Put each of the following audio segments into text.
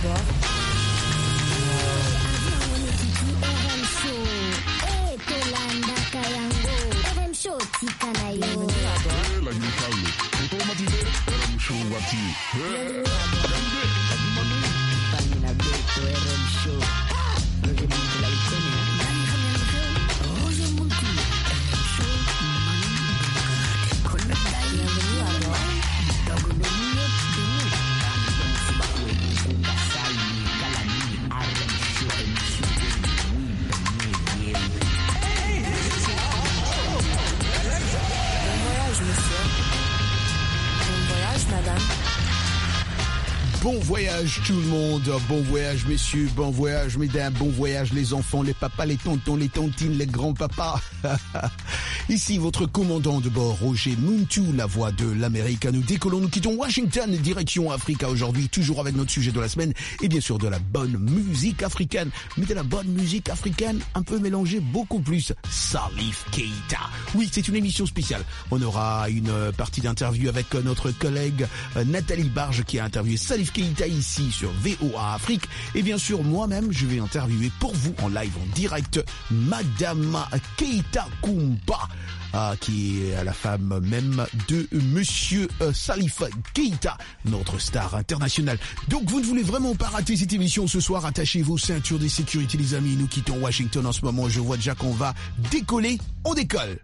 Bon voyage tout le monde, bon voyage messieurs, bon voyage mesdames, bon voyage les enfants, les papas, les tontons, les tontines, les grands-papas. Ici votre commandant de bord, Roger Muntu, la voix de l'Amérique. Nous décollons, nous quittons Washington, direction Africa aujourd'hui, toujours avec notre sujet de la semaine et bien sûr de la bonne musique africaine. Mais de la bonne musique africaine un peu mélangée, beaucoup plus Salif Keita. Oui, c'est une émission spéciale. On aura une partie d'interview avec notre collègue Nathalie Barge qui a interviewé Salif Keita ici sur VOA Afrique. Et bien sûr, moi-même, je vais interviewer pour vous en live, en direct, Madame Keita Kumba, qui est la femme même de Monsieur Salif Keita, notre star international. Donc, vous ne voulez vraiment pas rater cette émission ce soir. Attachez vos ceintures de sécurité, les amis. Nous quittons Washington en ce moment. Je vois déjà qu'on va décoller. On décolle.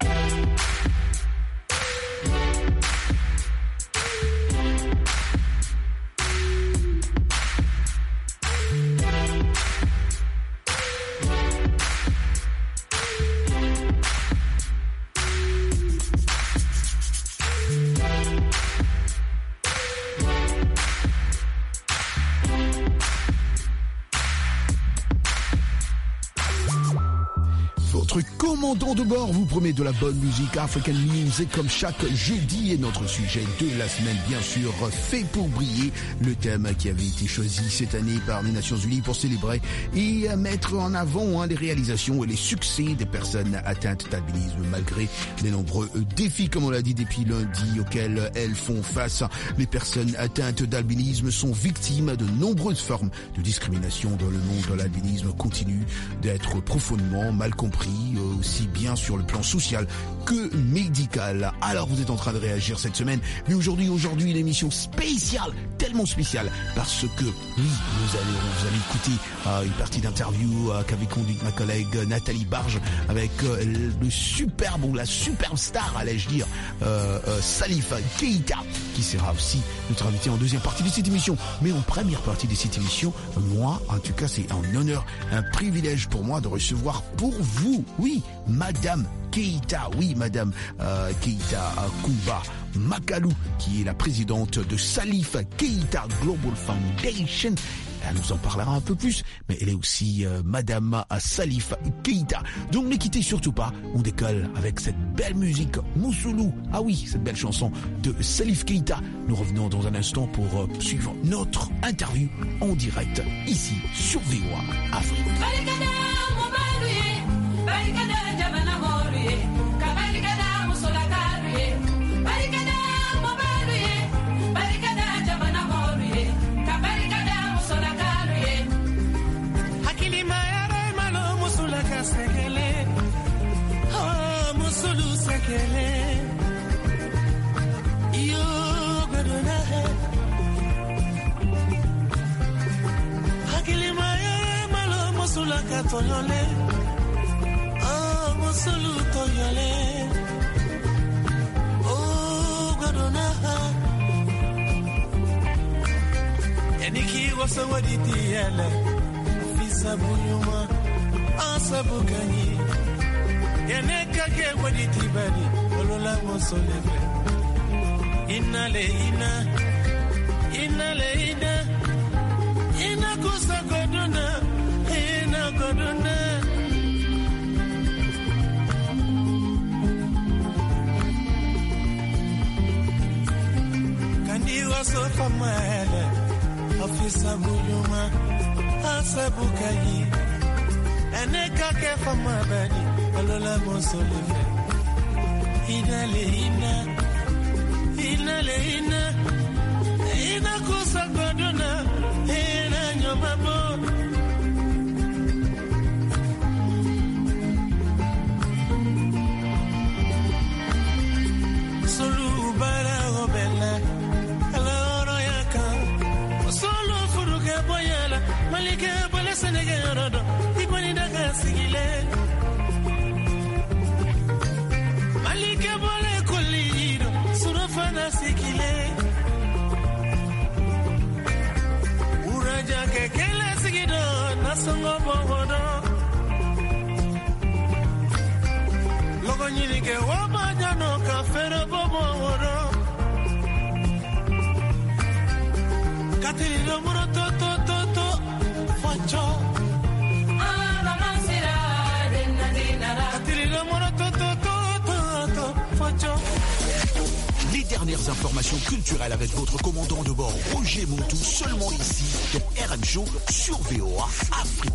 Votre commandant de bord vous promet de la bonne musique African Music comme chaque jeudi, et notre sujet de la semaine bien sûr fait pour briller, le thème qui avait été choisi cette année par les Nations Unies pour célébrer et mettre en avant les réalisations et les succès des personnes atteintes d'albinisme malgré les nombreux défis, comme on l'a dit depuis lundi, auxquels elles font face. Les personnes atteintes d'albinisme sont victimes de nombreuses formes de discrimination dans le monde de l'albinisme, continue d'être profondément mal compris, aussi bien sur le plan social que médical. Alors vous êtes en train de réagir cette semaine, mais aujourd'hui une émission spéciale, tellement spéciale, parce que oui, vous allez écouter une partie d'interview qu'avait conduite ma collègue Nathalie Barge avec le superbe ou la superstar, allais-je dire, Salif Keita, qui sera aussi notre invité en deuxième partie de cette émission. Mais en première partie de cette émission, moi, en tout cas, c'est un honneur, un privilège pour moi de recevoir pour vous, oui, Madame Keita, oui, Madame Keita Kumba Makalou, qui est la présidente de Salif Keita Global Foundation. Elle nous en parlera un peu plus, mais elle est aussi Madame Salif Keita. Donc ne quittez surtout pas, on décolle avec cette belle musique Moussoulou. Ah oui, cette belle chanson de Salif Keita. Nous revenons dans un instant pour suivre notre interview en direct ici sur VOA Afrique. Yaniki wasawaditi yale Fisabuyuma Asabukani Yaneka ke waditi bari Olola mosoleve Inale Ina kusa goduna Ina goduna Kandiwa sofa mwele Ofisa buyuma Asabukayi Eneka ke fama bari Olola mosoleve Inale Ina kusa goduna Ina Malika bole Senegal rodo ikoni daga sigile Malika bole kolido surafana sikile Uraja ke kele sigido nasongo bohodo Logo nyini ke wabanya no kafere bohodo Katiri do muro to facho Les dernières informations culturelles avec votre commandant de bord Roger Montou, seulement ici dans RM Show sur VOA Afrique.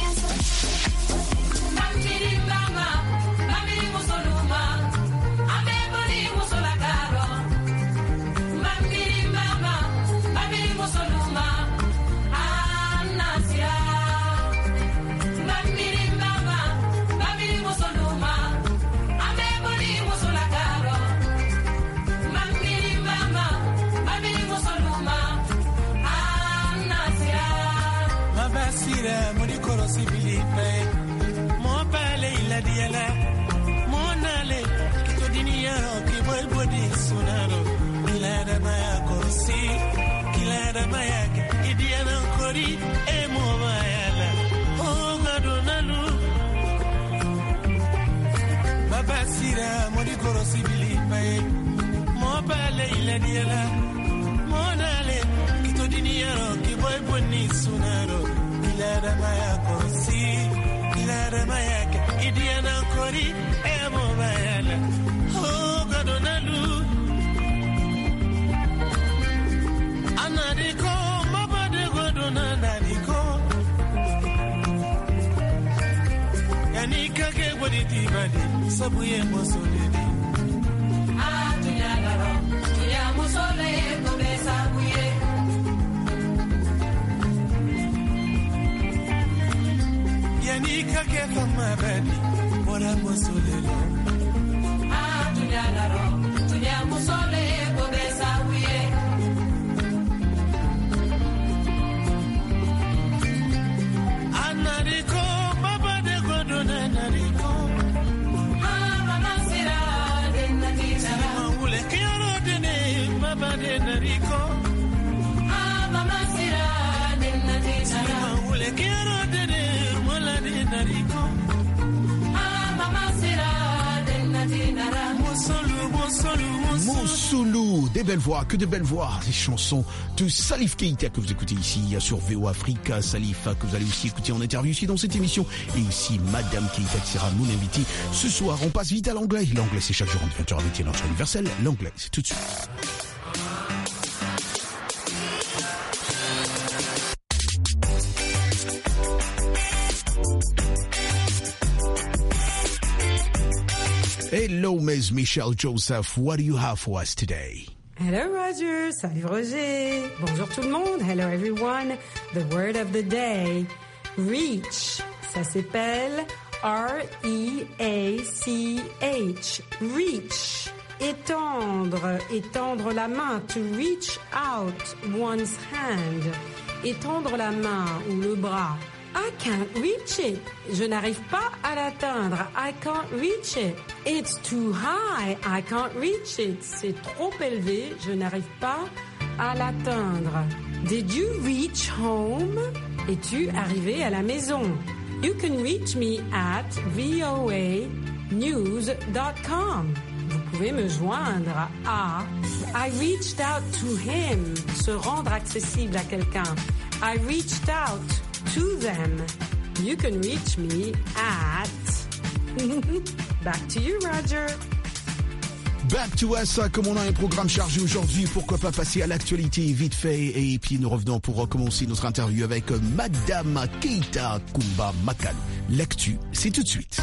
Sabuye mosolede atunyalaro tunya mosole kobe sabuye yani kake fama badi bora mosolede atunyalaro tunya mosole kobe sabuye anariko baba de godona nariko Mousoulou, des belles voix, que de belles voix, des chansons de Salif Keita que vous écoutez ici sur VOA Afrique, Salif que vous allez aussi écouter en interview ici dans cette émission, et aussi Madame Keita qui sera mon invitée ce soir. On passe vite à l'anglais. L'anglais c'est chaque jour en 20h avec notre universel. L'anglais c'est tout de suite. Hello, Ms. Michelle Joseph. What do you have for us today? Hello, Roger. Salut, Roger. Bonjour tout le monde. Hello, everyone. The word of the day, reach. Ça s'appelle R-E-A-C-H. Reach. Étendre. Étendre la main. To reach out one's hand. Étendre la main ou le bras. I can't reach it. Je n'arrive pas à l'atteindre. I can't reach it. It's too high. I can't reach it. C'est trop élevé. Je n'arrive pas à l'atteindre. Did you reach home? Es-tu arrivé à la maison? You can reach me at voanews.com. Vous pouvez me joindre à I reached out to him. Se rendre accessible à quelqu'un. I reached out to them. You can reach me at... Back to you, Roger. Back to us, comme on a un programme chargé aujourd'hui, pourquoi pas passer à l'actualité vite fait, et puis nous revenons pour recommencer notre interview avec Madame Keita Kumba Makal. L'actu, c'est tout de suite.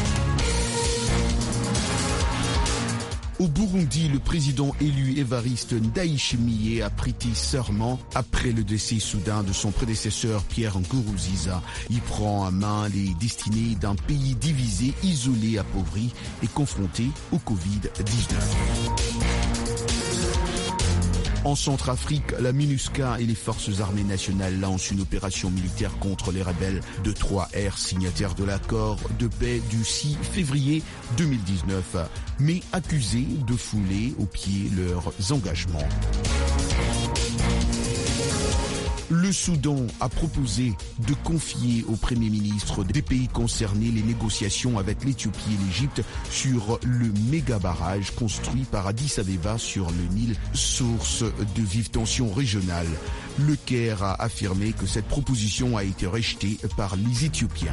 Au Burundi, le président élu Évariste Ndayishimiye a prêté serment après le décès soudain de son prédécesseur Pierre Nkurunziza. Il prend en main les destinées d'un pays divisé, isolé, appauvri et confronté au Covid-19. En Centrafrique, la MINUSCA et les forces armées nationales lancent une opération militaire contre les rebelles de 3R, signataires de l'accord de paix du 6 février 2019, mais accusés de fouler aux pieds leurs engagements. Le Soudan a proposé de confier au Premier ministre des pays concernés les négociations avec l'Éthiopie et l'Égypte sur le méga barrage construit par Addis Abeba sur le Nil, source de vives tensions régionales. Le Caire a affirmé que cette proposition a été rejetée par les Éthiopiens.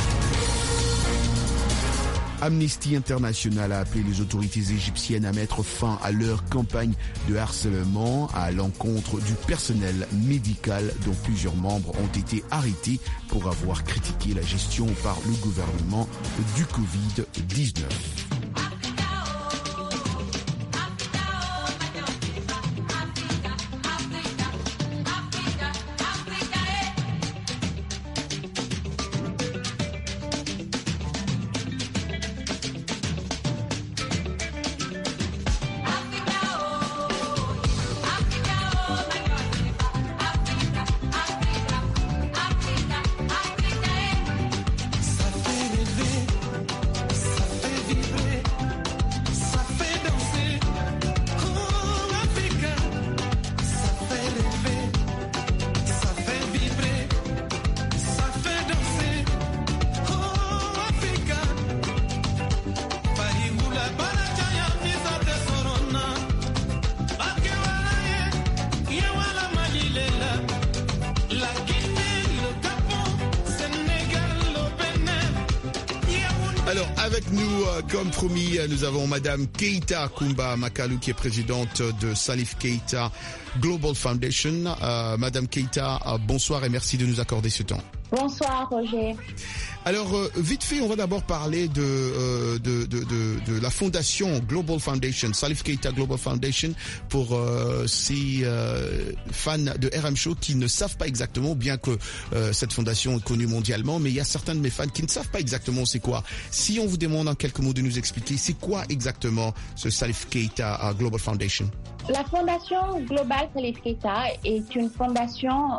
Amnesty International a appelé les autorités égyptiennes à mettre fin à leur campagne de harcèlement à l'encontre du personnel médical dont plusieurs membres ont été arrêtés pour avoir critiqué la gestion par le gouvernement du Covid-19. Alors, avec nous, comme promis, nous avons Madame Keita Kumba Makalu, qui est présidente de Salif Keita Global Foundation. Madame Keita, bonsoir et merci de nous accorder ce temps. Bonsoir, Roger. Alors, vite fait, on va d'abord parler de la fondation Global Foundation, Salif Keita Global Foundation, pour ces fans de RM Show qui ne savent pas exactement, bien que cette fondation est connue mondialement, mais il y a certains de mes fans qui ne savent pas exactement c'est quoi. Si on vous demande en quelques mots de nous expliquer, c'est quoi exactement ce Salif Keita Global Foundation? La fondation Global Salif Keita est une fondation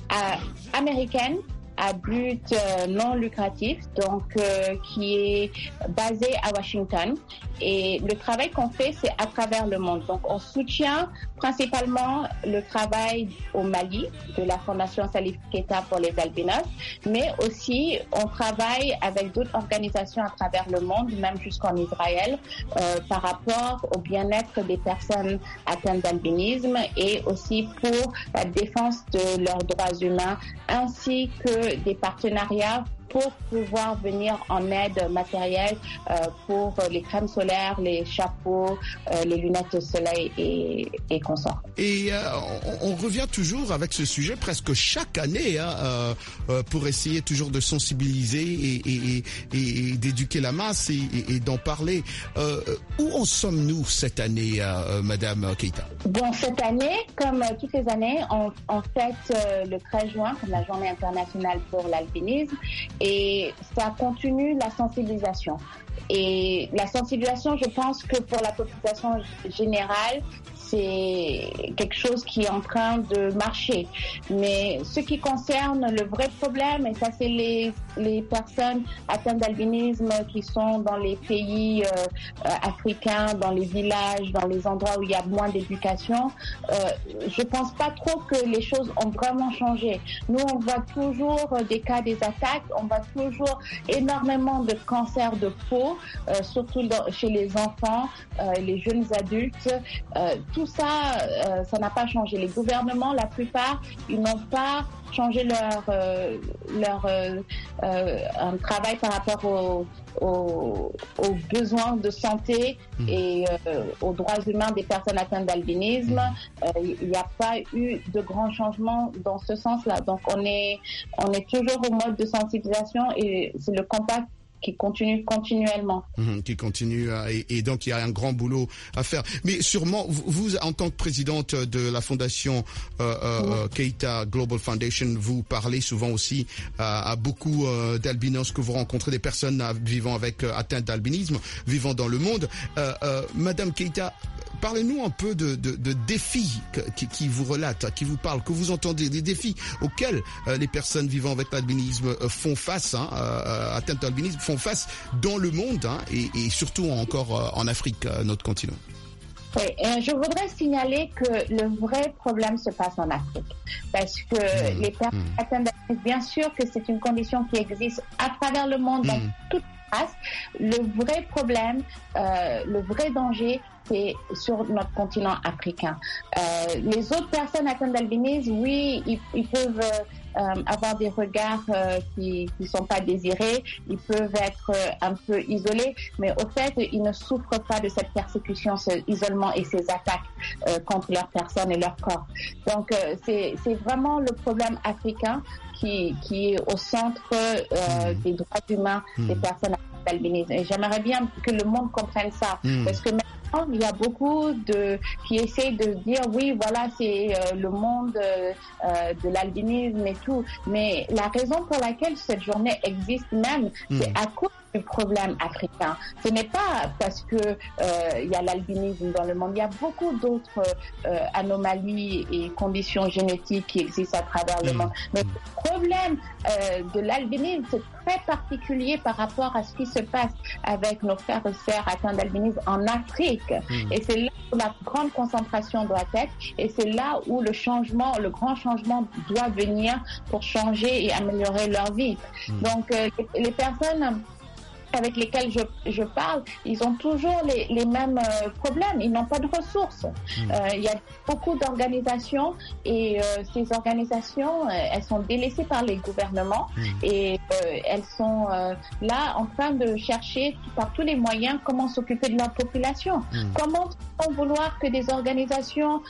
américaine à but non lucratif, donc qui est basé à Washington. Et le travail qu'on fait, c'est à travers le monde. Donc, on soutient principalement le travail au Mali de la Fondation Salif Keita pour les albinos, mais aussi on travaille avec d'autres organisations à travers le monde, même jusqu'en Israël, par rapport au bien-être des personnes atteintes d'albinisme et aussi pour la défense de leurs droits humains, ainsi que des partenariats pour pouvoir venir en aide matérielle pour les crèmes solaires, les chapeaux, les lunettes de soleil et consorts. Et on revient toujours avec ce sujet presque chaque année pour essayer toujours de sensibiliser et d'éduquer la masse et d'en parler. Où en sommes-nous cette année, Madame Keita? Bon, cette année, comme toutes les années, on fête le 13 juin comme la journée internationale pour l'albinisme. Et ça continue la sensibilisation. Et la sensibilisation, je pense que pour la population générale, c'est quelque chose qui est en train de marcher. Mais ce qui concerne le vrai problème, et ça c'est les personnes atteintes d'albinisme qui sont dans les pays africains, dans les villages, dans les endroits où il y a moins d'éducation, je pense pas trop que les choses ont vraiment changé. Nous, on voit toujours des cas des attaques, on voit toujours énormément de cancers de peau, surtout chez les enfants, les jeunes adultes. Tout ça, ça n'a pas changé. Les gouvernements, la plupart, ils n'ont pas changé leur travail par rapport aux besoins de santé et aux droits humains des personnes atteintes d'albinisme. Il n'y a pas eu de grands changements dans ce sens-là. Donc on est toujours au mode de sensibilisation et c'est le combat qui continue continuellement. Qui continue et donc il y a un grand boulot à faire. Mais sûrement, vous en tant que présidente de la fondation Keita Global Foundation, vous parlez souvent aussi à beaucoup d'albinos que vous rencontrez, des personnes vivant avec atteinte d'albinisme, vivant dans le monde. Madame Keita, Parlez-nous un peu de défis qui vous relatent, qui vous parlent, que vous entendez, des défis auxquels les personnes vivant avec l'albinisme font face, atteintes à l'albinisme, font face dans le monde, et surtout encore en Afrique, notre continent. Oui, je voudrais signaler que le vrai problème se passe en Afrique. Parce que les personnes atteintes d'albinisme, bien sûr que c'est une condition qui existe à travers le monde, dans toute place. Le vrai problème, le vrai danger, c'est sur notre continent africain. Les autres personnes atteintes d'albinisme, oui, ils peuvent avoir des regards qui sont pas désirés, ils peuvent être un peu isolés, mais au fait, ils ne souffrent pas de cette persécution, ce isolement et ces attaques contre leur personne et leur corps. Donc, c'est vraiment le problème africain qui est au centre des droits humains des personnes atteintes d'albinisme. Et j'aimerais bien que le monde comprenne ça, parce que il y a beaucoup qui essayent de dire oui, voilà, c'est le monde de l'albinisme et tout. Mais la raison pour laquelle cette journée existe même, c'est à cause du problème africain. Ce n'est pas parce que il y a l'albinisme dans le monde. Il y a beaucoup d'autres anomalies et conditions génétiques qui existent à travers le monde. Mais le problème de l'albinisme, c'est très particulier par rapport à ce qui se passe avec nos frères et sœurs atteints d'albinisme en Afrique. Et c'est là où la grande concentration doit être, et c'est là où le grand changement doit venir pour changer et améliorer leur vie. Donc, les personnes avec lesquels je parle, ils ont toujours les mêmes problèmes. Ils n'ont pas de ressources. Il y a beaucoup d'organisations et ces organisations, elles sont délaissées par les gouvernements et elles sont là en train de chercher par tous les moyens comment s'occuper de leur population. Comment vouloir que des organisations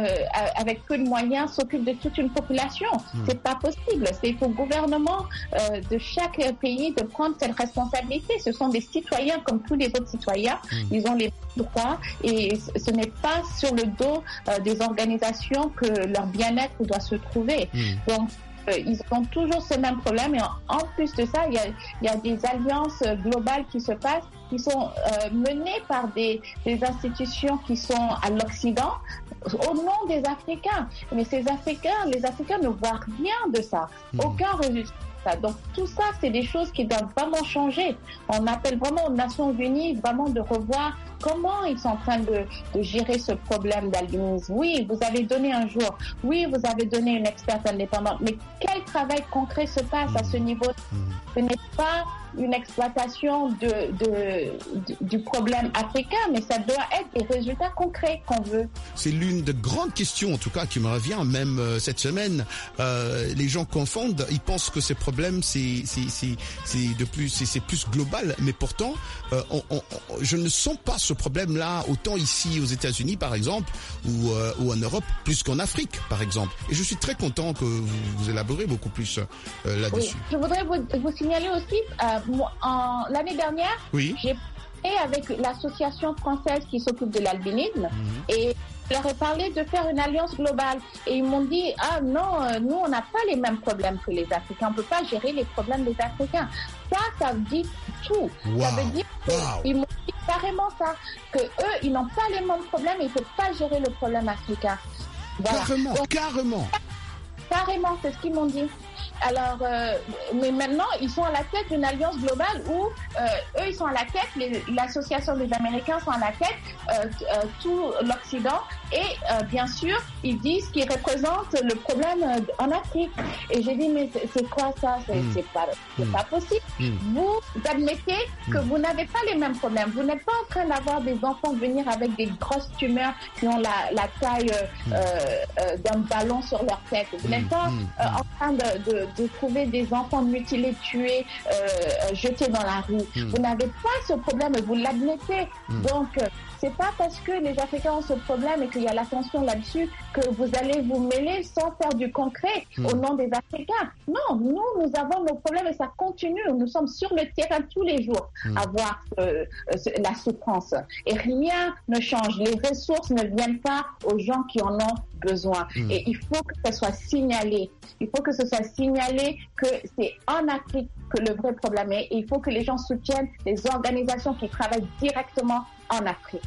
avec peu de moyens s'occupent de toute une population? C'est pas possible. C'est au gouvernement de chaque pays de prendre cette responsabilité. Ce sont des citoyens comme tous les autres citoyens. Ils ont les droits et ce n'est pas sur le dos des organisations que leur bien-être doit se trouver. Donc, ils ont toujours ce même problème et en plus de ça, il y a des alliances globales qui se passent, qui sont menées par des institutions qui sont à l'Occident au nom des Africains. Mais les Africains ne voient rien de ça, aucun résultat. Donc tout ça, c'est des choses qui doivent vraiment changer. On appelle vraiment aux Nations Unies vraiment de revoir comment ils sont en train de gérer ce problème d'albinisme. Oui, vous avez donné un jour. Oui, vous avez donné une experte indépendante. Mais quel travail concret se passe à ce niveau? Ce n'est pas une exploitation du problème africain, mais ça doit être des résultats concrets qu'on veut. C'est l'une des grandes questions, en tout cas, qui me revient, même cette semaine. Les gens confondent, ils pensent que ces problèmes, c'est plus global, mais pourtant, je ne sens pas ce problème-là autant ici aux États-Unis, par exemple, ou en Europe, plus qu'en Afrique, par exemple. Et je suis très content que vous élaborez beaucoup plus là-dessus. Oui. Je voudrais vous signaler aussi, l'année dernière, j'ai parlé avec l'association française qui s'occupe de l'albinisme et je leur ai parlé de faire une alliance globale et ils m'ont dit « Ah non, nous on n'a pas les mêmes problèmes que les Africains, on ne peut pas gérer les problèmes des Africains. » Ça dit tout. Ça veut dire qu'ils m'ont dit carrément ça, que eux ils n'ont pas les mêmes problèmes et ils ne peuvent pas gérer le problème africain. Voilà. Carrément, c'est ce qu'ils m'ont dit. Alors, mais maintenant, ils sont à la tête d'une alliance globale où eux, ils sont à la tête, l'association des Américains sont à la tête, tout l'Occident, et bien sûr, ils disent qu'ils représentent le problème en Afrique. Et j'ai dit, mais c'est quoi ça? C'est pas possible. Vous admettez que vous n'avez pas les mêmes problèmes. Vous n'êtes pas en train d'avoir des enfants venir avec des grosses tumeurs qui ont la taille d'un ballon sur leur tête. Vous n'êtes pas en train de trouver des enfants mutilés, tués, jetés dans la rue. Vous n'avez pas ce problème et vous l'admettez. Donc, c'est pas parce que les Africains ont ce problème et qu'il y a l'attention là-dessus que vous allez vous mêler sans faire du concret au nom des Africains. Non, nous avons nos problèmes et ça continue. Nous sommes sur le terrain tous les jours à voir la souffrance. Et rien ne change. Les ressources ne viennent pas aux gens qui en ont besoin. Et il faut que ce soit signalé. Il faut que ce soit signalé que c'est en Afrique que le vrai problème est. Et il faut que les gens soutiennent les organisations qui travaillent directement en Afrique.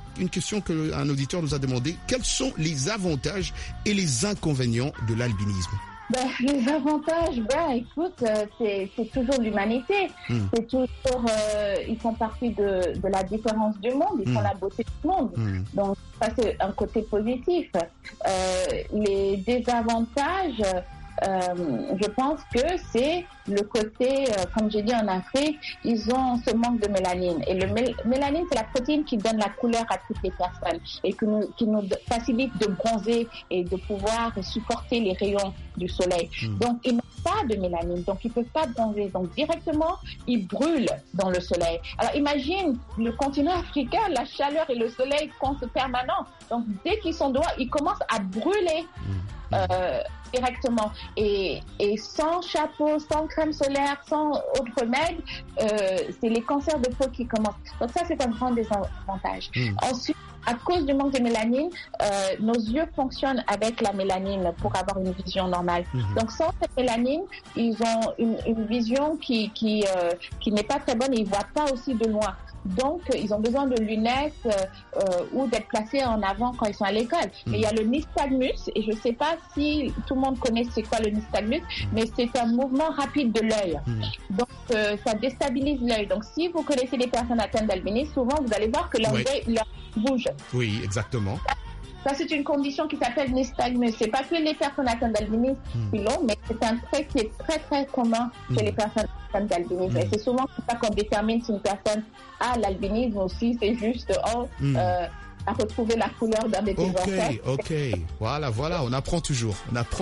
une question qu'un auditeur nous a demandé. Quels sont les avantages et les inconvénients de l'albinisme? Les avantages, écoute, c'est toujours l'humanité. C'est toujours, ils font partie de la différence du monde, ils font la beauté du monde. Donc, ça, c'est un côté positif. Les désavantages, je pense que c'est le côté, comme j'ai dit en Afrique, ils ont ce manque de mélanine. Et le mélanine, c'est la protéine qui donne la couleur à toutes les personnes et qui nous facilite de bronzer et de pouvoir supporter les rayons du soleil. Donc, ils n'ont pas de mélanine, donc ils ne peuvent pas bronzer. Donc, directement, ils brûlent dans le soleil. Alors, imagine le continent africain, la chaleur et le soleil constant permanent. Donc, dès qu'ils sont dehors, ils commencent à brûler. Directement et sans chapeau, sans crème solaire, sans autre remède, c'est les cancers de peau qui commencent. Donc ça, c'est un grand désavantage. Ensuite, à cause du manque de mélanine, nos yeux fonctionnent avec la mélanine pour avoir une vision normale. Donc sans cette mélanine, ils ont une vision qui n'est pas très bonne et ils voient pas aussi de loin. Donc, ils ont besoin de lunettes ou d'être placés en avant quand ils sont à l'école. Mais il y a le nystagmus, et je ne sais pas si tout le monde connaît c'est quoi le nystagmus, mais c'est un mouvement rapide de l'œil. Donc, ça déstabilise l'œil. Donc, si vous connaissez les personnes atteintes d'albinisme, souvent, vous allez voir que leur œil leur bouge. Oui, exactement. Ça, c'est une condition qui s'appelle nystagmus. C'est pas que les personnes atteintes d'albinisme qui l'ont, mais c'est un trait qui est très, très commun chez les personnes atteintes d'albinisme. Et c'est souvent comme ça qu'on détermine si une personne a l'albinisme aussi. C'est juste, à retrouver la couleur d'un de tes ancêtres. Ok. Voilà. On apprend toujours.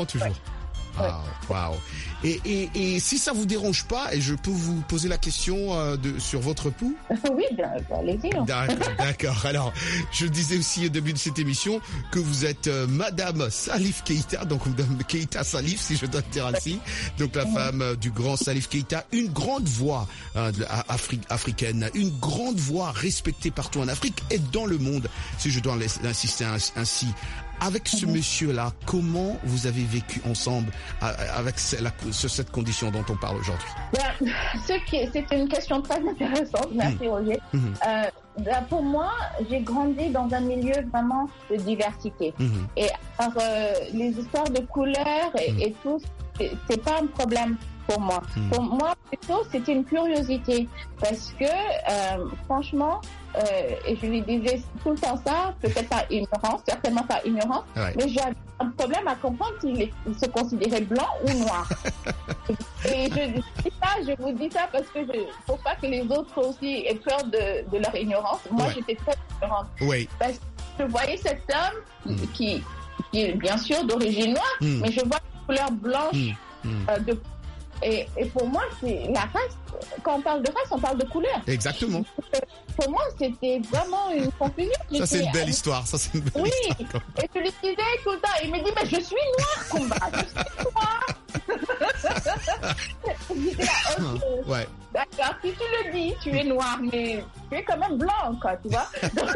Wow. Et si ça vous dérange pas, et je peux vous poser la question sur votre pouls? Oui, allez-y. D'accord. Alors, je disais aussi au début de cette émission que vous êtes Madame Salif Keïta, donc Madame Keïta Salif, si je dois le dire ainsi, donc la femme du grand Salif Keïta, une grande voix africaine, une grande voix respectée partout en Afrique et dans le monde, si je dois l'insister ainsi. Avec ce monsieur-là, comment vous avez vécu ensemble avec cette condition dont on parle aujourd'hui? C'est une question très intéressante. Merci, Roger. Pour moi, j'ai grandi dans un milieu vraiment de diversité. Et alors, les histoires de couleurs et tout, c'est pas un problème pour moi. Pour moi, plutôt, c'était une curiosité. Parce que, franchement, et je lui disais tout le temps ça, peut-être par ignorance, certainement par ignorance, mais j'avais un problème à comprendre s'il se considérait blanc ou noir. Et je vous dis ça parce que faut pas que les autres aussi aient peur de leur ignorance. Moi, j'étais très ignorante. Parce que je voyais cet homme qui est bien sûr d'origine noire, mais je vois une couleur blanche et pour moi, c'est la race. Quand on parle de race, on parle de couleur. Exactement. Pour moi, c'était vraiment une confusion. Ça, c'est une belle histoire. Oui. Et je lui disais tout le temps, il me dit, mais je suis noire, Kumba. Je suis noire. J'étais là, d'accord, si tu le dis, tu es noir, mais tu es quand même blanc, quoi, tu vois. Donc,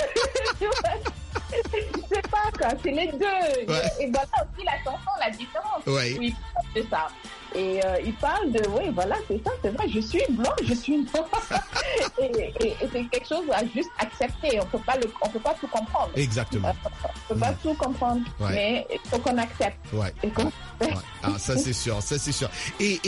je sais pas, quoi, c'est les deux. Et voilà aussi la chanson, la différence. Oui, c'est ça. Et il parle de, c'est ça, c'est vrai, je suis blanc, je suis noir. et c'est quelque chose à juste accepter. On peut pas tout comprendre. Exactement. On peut pas tout comprendre, mais il faut qu'on accepte. Ça c'est sûr. Et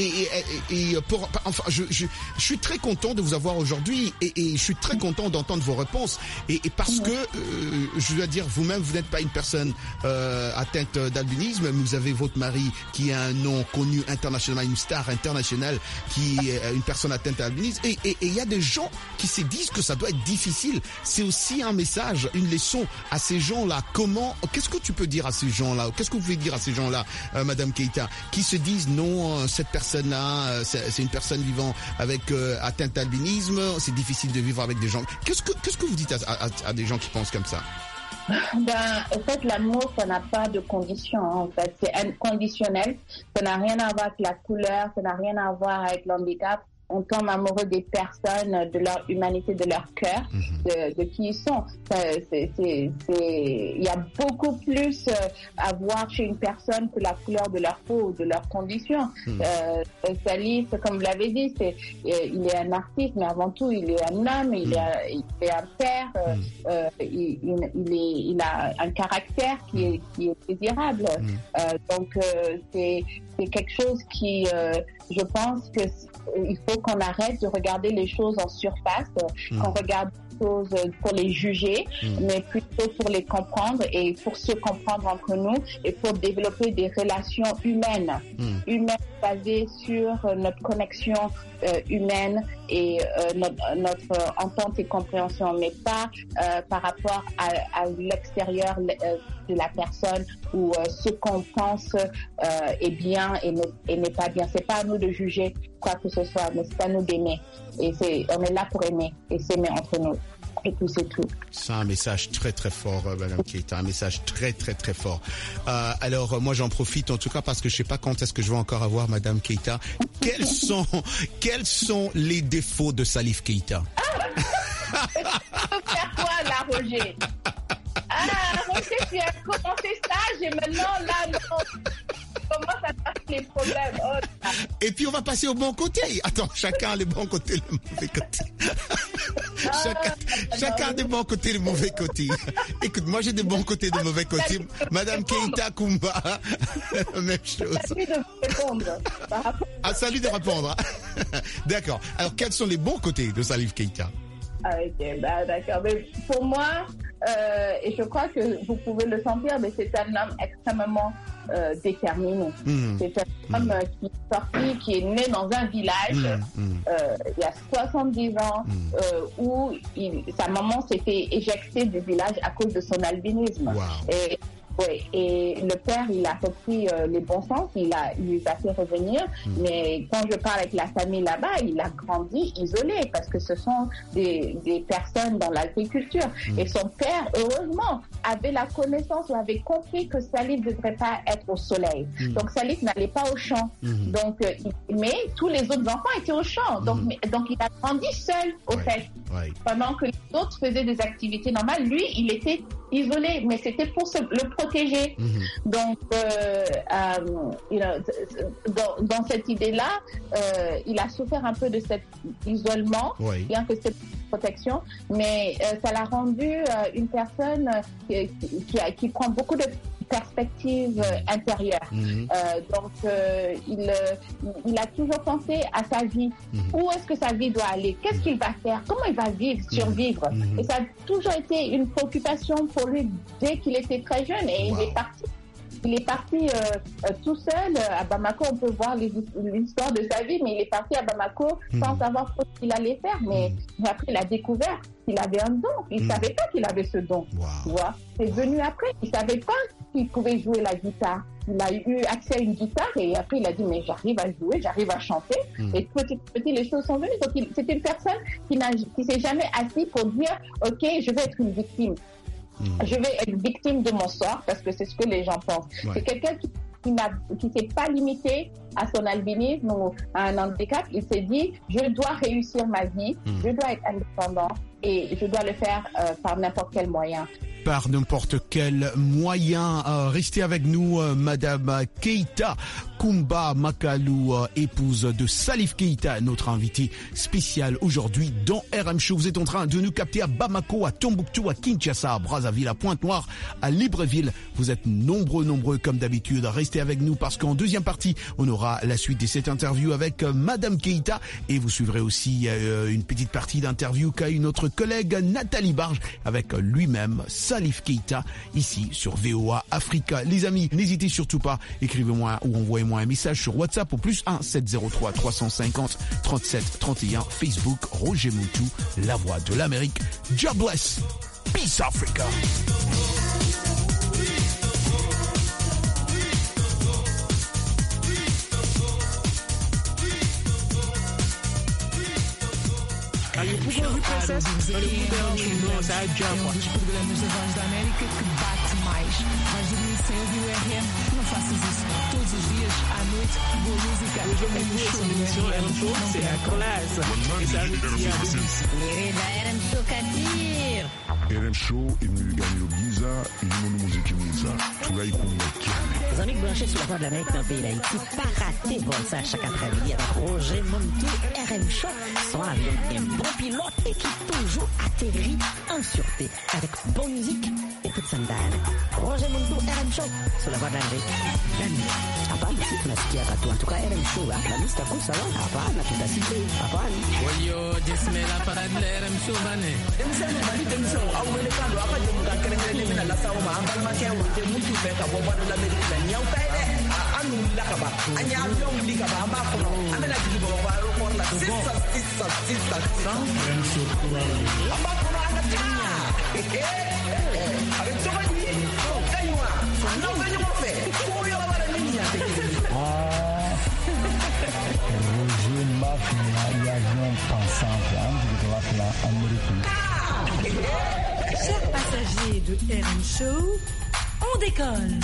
je suis très content de vous avoir aujourd'hui et je suis très content d'entendre vos réponses et parce que je dois dire vous-même vous n'êtes pas une personne atteinte d'albinisme, mais vous avez votre mari qui a un nom connu internationalement, une star internationale qui est une personne atteinte d'albinisme et il y a des gens qui se disent que ça doit être difficile. C'est aussi un message, une leçon à ces gens-là. Qu'est-ce que tu peux dire à ces gens-là? Qu'est-ce que vous pouvez dire à ces gens-là, Madame Keïta, qui se disent non, cette personne-là, c'est une personne vivant avec atteinte d'albinisme, c'est difficile de vivre avec des gens. Qu'est-ce que vous dites à des gens qui pensent comme ça? En fait, l'amour, ça n'a pas de condition. En fait, c'est inconditionnel. Ça n'a rien à voir avec la couleur, ça n'a rien à voir avec l'handicap. on tombe amoureux des personnes, de leur humanité, de leur cœur, de qui ils sont. Il y a beaucoup plus à voir chez une personne que la couleur de leur peau ou de leurs conditions. Salif, comme vous l'avez dit, il est un artiste, mais avant tout, il est un homme, il est un père, il a un caractère qui est désirable. Donc, c'est quelque chose qui, je pense que il faut qu'on arrête de regarder les choses en surface, qu'on regarde les choses pour les juger, mais plutôt pour les comprendre et pour se comprendre entre nous et pour développer des relations humaines basées sur notre connexion humaine et notre entente et compréhension, mais pas par rapport à l'extérieur de la personne ou ce qu'on pense est bien et n'est pas bien. C'est pas à nous de juger quoi que ce soit, mais c'est à nous d'aimer. Et on est là pour aimer et s'aimer entre nous. Et tout, c'est tout. C'est un message très très fort, Madame Keita, un message très très très fort. Alors moi j'en profite en tout cas parce que je sais pas quand est-ce que je vais encore avoir Madame Keita. Quels sont les défauts de Salif Keita? Faire quoi là, Roger? Roger, tu as commencé stage et maintenant là, non. Comment ça passe les problèmes? Et puis on va passer au bon côté. Attends, chacun a les bons côtés, les mauvais côtés. Chacun a des bons côtés, les mauvais côtés. Écoute, moi j'ai des bons côtés, des mauvais côtés. Madame Keita Kumba, la même chose. Salut de répondre. Salut de répondre. D'accord. Alors quels sont les bons côtés de Salif Keita? Ok, d'accord. Mais pour moi, et je crois que vous pouvez le sentir, mais c'est un homme extrêmement déterminé. C'est un homme qui est sorti, qui est né dans un village il y a 70 ans où sa maman s'était éjectée du village à cause de son albinisme. Wow. Et le père, il a repris les bons sens, il les a fait revenir, mais quand je parle avec la famille là-bas, il a grandi isolé parce que ce sont des personnes dans l'agriculture. Et son père, heureusement, avait la connaissance ou avait compris que Salif ne devrait pas être au soleil. Donc Salif n'allait pas au champ. Donc, mais tous les autres enfants étaient au champ. Donc il a grandi seul, au fait. Pendant que les autres faisaient des activités normales, lui, il était isolé, mais c'était pour le protéger. Donc, dans cette idée-là, il a souffert un peu de cet isolement, bien que c'était protection, mais ça l'a rendu une personne qui prend beaucoup de perspective intérieure. Donc, il a toujours pensé à sa vie. Où est-ce que sa vie doit aller? Qu'est-ce qu'il va faire? Comment il va survivre? Et ça a toujours été une préoccupation pour lui dès qu'il était très jeune. Et il est parti tout seul à Bamako. On peut voir l'histoire de sa vie, mais il est parti à Bamako sans savoir ce qu'il allait faire. Mais après, il a découvert qu'il avait un don. Il ne savait pas qu'il avait ce don. Tu vois? C'est venu après. Il ne savait pas qu'il pouvait jouer la guitare. Il a eu accès à une guitare et après il a dit mais j'arrive à jouer, j'arrive à chanter. Et petit à petit les choses sont venues. Donc c'est une personne qui s'est jamais assis pour dire ok, je vais être une victime. Je vais être victime de mon sort parce que c'est ce que les gens pensent. C'est quelqu'un qui s'est pas limité à son albinisme ou à un handicap. Il s'est dit je dois réussir ma vie, je dois être indépendant et je dois le faire par n'importe quel moyen. Par n'importe quel moyen. Restez avec nous, Madame Keita Kumba Makalou, épouse de Salif Keita, notre invité spécial aujourd'hui dans RM Show. Vous êtes en train de nous capter à Bamako, à Tombouctou, à Kinshasa, à Brazzaville, à Pointe-Noire, à Libreville. Vous êtes nombreux comme d'habitude. Restez avec nous parce qu'en deuxième partie, on aura la suite de cette interview avec Madame Keita et vous suivrez aussi une petite partie d'interview qu'a eu notre collègue Nathalie Barge avec lui-même Salif Keita ici sur VOA Africa. Les amis, n'hésitez surtout pas, écrivez-moi ou envoyez-moi un message sur WhatsApp au +1 703 350 37 31. Facebook Roger Moutou, la voix de l'Amérique. God bless. Peace Africa. Aí o Google Princess, olha o Google, nossa, a Java. Um dos programas da Voz da América que bate mais. Vais dormir sem ouvir o RM? Não faças isso. Todos os dias, à noite, boa música Roger Moundou et son émission RM Show, c'est la classe. Et ça veut dire... RM Show Kadir. RM Show imeganyobwiza ilimo n'umuziki mwiza turayikunda cyane. Les amis branchés sur la voie de l'Amérique dans le pays d'Haïti, pas raté bon ça chaque après-midi avec Roger Moundou, RM Show, son avion un bon pilote et qui toujours atterrit en sûreté avec bonne musique et toute sandale. Roger Moundou, RM Show, sur la voie de l'Amérique. Hapana, si tunasikia watu en tout cas RM Show, la lista kusa wa hapana, tutasite hapana. Oyo, jismela para de RM Show bane. Emisemo bali emisemo awele kando akaje mukakerengele mina la sawo ma ambal ma ke wote mutu be ka boba de l'Amérique la nyaw tay de anu la ka ba anya avion li ka ba ma ko amena ji bo ba ro ko la sista amba ko na ta avec ça va dire kaywa non venez mo fe ko yo la bara ni ya Roger Mafia, l'avion pensante, de la américaine. Chers passagers de RM Show, on décolle.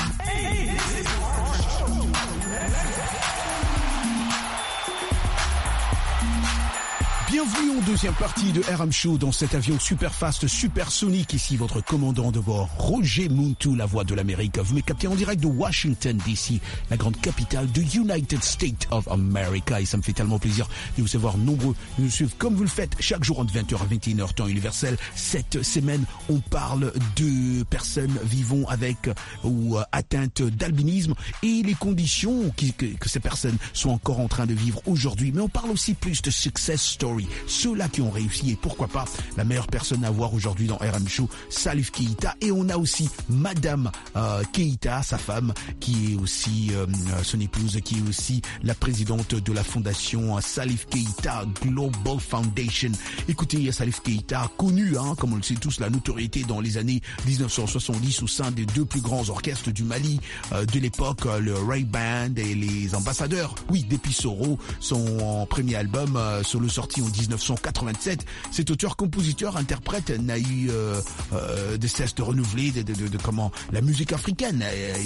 Bienvenue en deuxième partie de RM Show dans cet avion super fast, supersonique. Ici votre commandant de bord, Roger Moundou, la voix de l'Amérique. Vous m'avez capté en direct de Washington DC, la grande capitale de United States of America. Et ça me fait tellement plaisir de vous savoir nombreux de nous suivre comme vous le faites chaque jour entre 20h à 21h temps universel. Cette semaine, on parle de personnes vivant avec ou atteintes d'albinisme et les conditions que ces personnes sont encore en train de vivre aujourd'hui. Mais on parle aussi plus de success story. Ceux-là qui ont réussi et pourquoi pas la meilleure personne à voir aujourd'hui dans RM Show, Salif Keita. Et on a aussi Madame Keita, sa femme, qui est aussi son épouse, qui est aussi la présidente de la fondation Salif Keita Global Foundation. Écoutez, Salif Keita, connu, comme on le sait tous, la notoriété dans les années 1970 au sein des deux plus grands orchestres du Mali de l'époque, le Ray Band et les Ambassadeurs. Oui, depuis Soro, son premier album solo sorti en 1987. Cet auteur-compositeur, interprète n'a eu de cesse de renouveler de comment la musique africaine.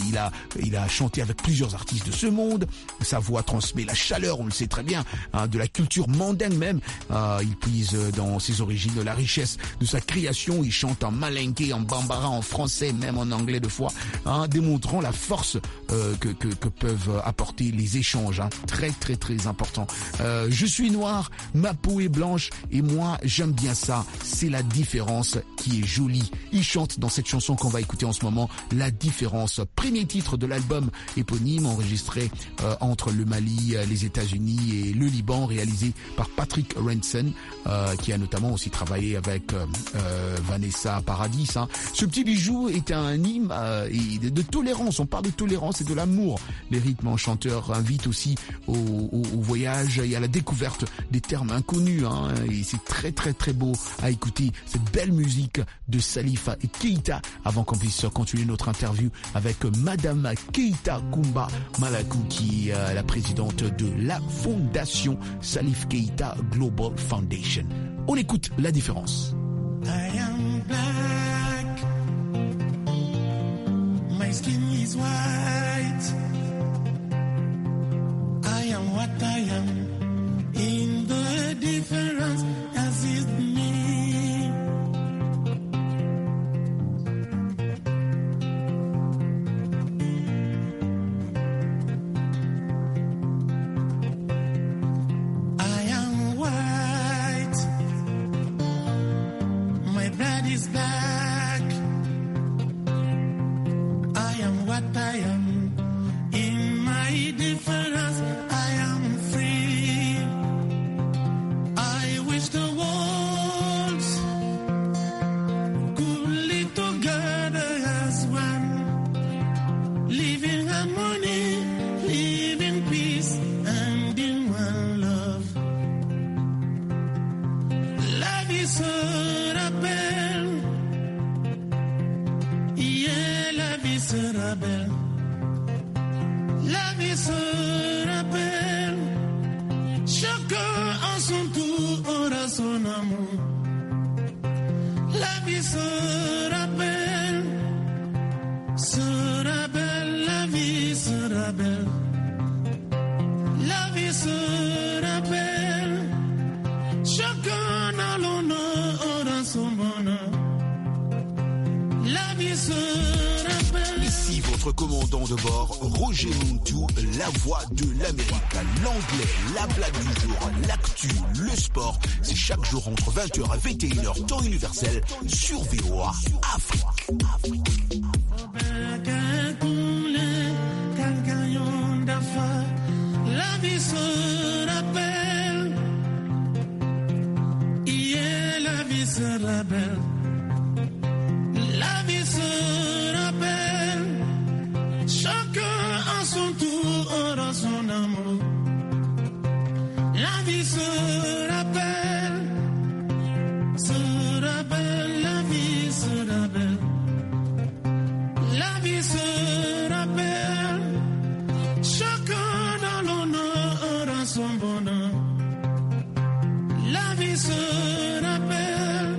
Il a chanté avec plusieurs artistes de ce monde. Sa voix transmet la chaleur, on le sait très bien, de la culture mandingue même. Il puise dans ses origines la richesse de sa création. Il chante en malinké, en bambara, en français, même en anglais de fois, démontrant la force que peuvent apporter les échanges. Très très très important. Je suis noir, ma peau est blanche et moi j'aime bien ça, c'est la différence qui est jolie. Il chante dans cette chanson qu'on va écouter en ce moment, La Différence, premier titre de l'album éponyme enregistré entre le Mali, les États-Unis et le Liban, réalisé par Patrick Ranson, qui a notamment aussi travaillé avec Vanessa Paradis. Ce petit bijou est un hymne de tolérance, on parle de tolérance et de l'amour. Les rythmes enchanteur invitent aussi au voyage et à la découverte des termes inconnus, et c'est très très très beau à écouter cette belle musique de Salif Keita avant qu'on puisse continuer notre interview avec Madame Keita Kumba Malakou, qui est la présidente de la fondation Salif Keita Global Foundation. On écoute La Différence. I am black, my skin is white, I am what I am. In the difference as is me. I am white, my blood is black, I am what I am. In my difference I am free. notre commandant de bord, Roger Montou, la voix de l'Amérique. L'anglais, la blague du jour, l'actu, le sport, c'est chaque jour entre 20h et 21h, temps universel, sur VOA Afrique. La vie se rappelle, hier la vie se rappelle, la vie se rappelle, chacun à son tour aura son amour. La vie se rappelle, la vie se rappelle, la vie se rappelle, chacun dans l'honneur aura son bonheur. La vie se rappelle,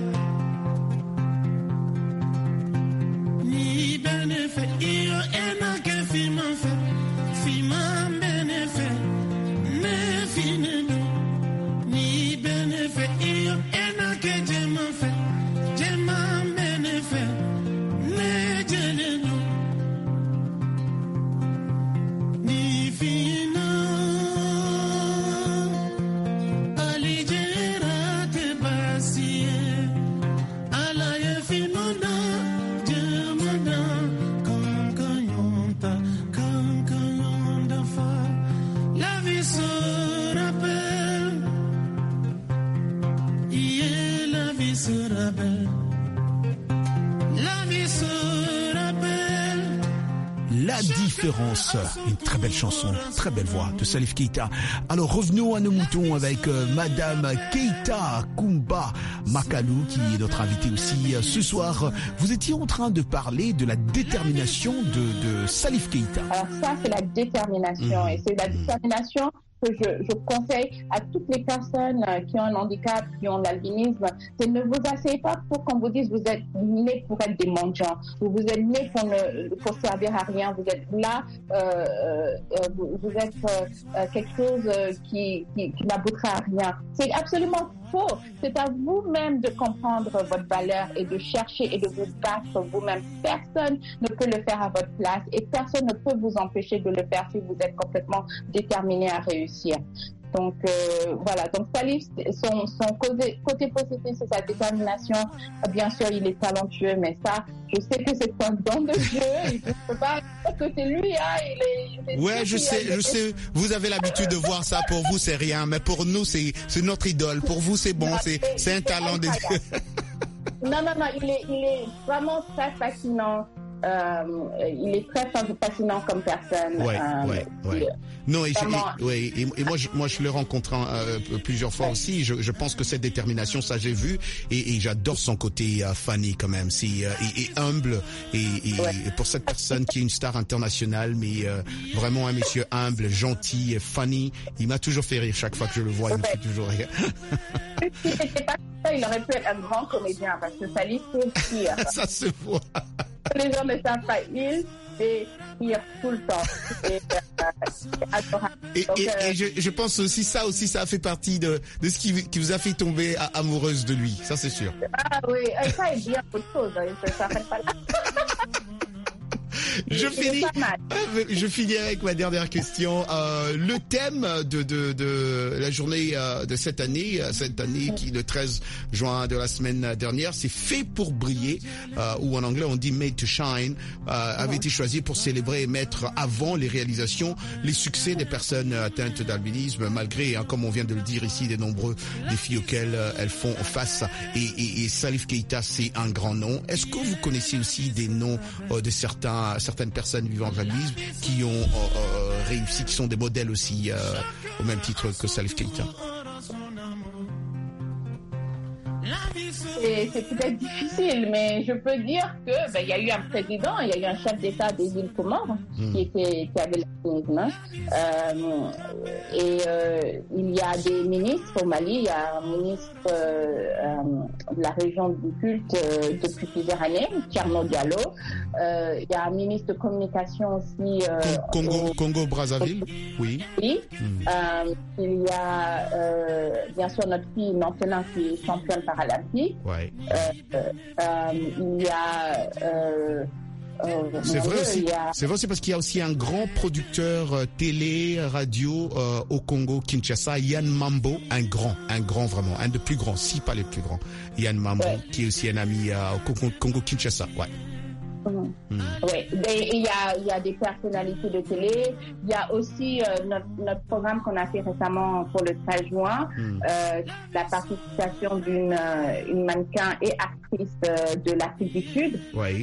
ni bénéfice, il y a que fima fait, fima bénéfice, ne fini ni bénéfice, il y a que j'aime fait, j'aime bénéfice, ne j'aime ni fina. La différence, une très belle chanson, très belle voix de Salif Keita. Alors revenons à nos moutons avec Madame Keita Kumba Makalou qui est notre invitée aussi ce soir. Vous étiez en train de parler de la détermination de Salif Keita. Alors ça c'est la détermination et c'est la détermination que je conseille à toutes les personnes qui ont un handicap, qui ont l'albinisme, c'est ne vous asseyez pas pour qu'on vous dise vous êtes nés pour être des mendiants, ou vous êtes nés pour servir à rien, vous êtes là, vous êtes quelque chose qui n'aboutira à rien. C'est absolument faux. C'est à vous-même de comprendre votre valeur et de chercher et de vous battre vous-même. Personne ne peut le faire à votre place et personne ne peut vous empêcher de le faire si vous êtes complètement déterminé à réussir. Donc voilà, donc Salif, son côté positif, c'est sa détermination. Bien sûr, il est talentueux, mais ça, je sais que c'est un don de Dieu. Je ne peux pas dire que c'est lui. Ouais, je sais. Vous avez l'habitude de voir ça. Pour vous, c'est rien, mais pour nous, c'est notre idole. Pour vous, c'est bon. C'est un talent de Dieu. Non, il est vraiment très fascinant. Il est très fascinant comme personne. Ouais. Non, et moi je l'ai rencontré plusieurs fois aussi. Je pense que cette détermination, ça j'ai vu, et j'adore son côté funny quand même. C'est et humble et pour cette personne qui est une star internationale, mais vraiment un monsieur humble, gentil, et funny. Il m'a toujours fait rire chaque fois que je le vois. Il me fait toujours rire. Si c'était pas ça, il aurait pu être un grand comédien parce que Salif c'est pire. Ça se voit. Les gens ne savent pas, il fait rire tout le temps. Et je pense aussi ça a fait partie de ce qui vous a fait tomber amoureuse de lui, ça c'est sûr. Ah oui, ça est bien autre chose, ça s'arrête pas là. Je finis avec ma dernière question. Le thème de la journée de cette année qui le 13 juin de la semaine dernière, c'est fait pour briller, ou en anglais on dit made to shine, avait été choisi pour célébrer et mettre avant les réalisations, les succès des personnes atteintes d'albinisme, malgré, comme on vient de le dire ici, des nombreux défis auxquels elles font face. Et Salif Keita, c'est un grand nom. Est-ce que vous connaissez aussi des noms de certaines personnes vivant de l'albinisme qui ont réussi, qui sont des modèles aussi au même titre que Salif Keita? C'est peut-être difficile, mais je peux dire que il y a eu un président, il y a eu un chef d'État des îles Comores qui avait l'albinisme. Il y a des ministres au Mali, il y a un ministre de la région du culte depuis plusieurs années, Thierno Diallo. Il y a un ministre de communication aussi. Congo-Brazzaville, oui. Oui. Il y a bien sûr notre fille Nantelin qui est championne paralympique. Ouais. Il y a C'est vrai aussi. C'est vrai aussi parce qu'il y a aussi un grand producteur télé, radio au Congo, Kinshasa, Yann Mambo, un grand vraiment, un des plus grands, si pas les plus grands. Yann Mambo, qui est aussi un ami au Congo, Kinshasa, ouais. Oui, il y a des personnalités de télé. Il y a aussi notre programme qu'on a fait récemment pour le 13 juin, la participation d'une mannequin et actrice de l'Afrique du Sud. Oui.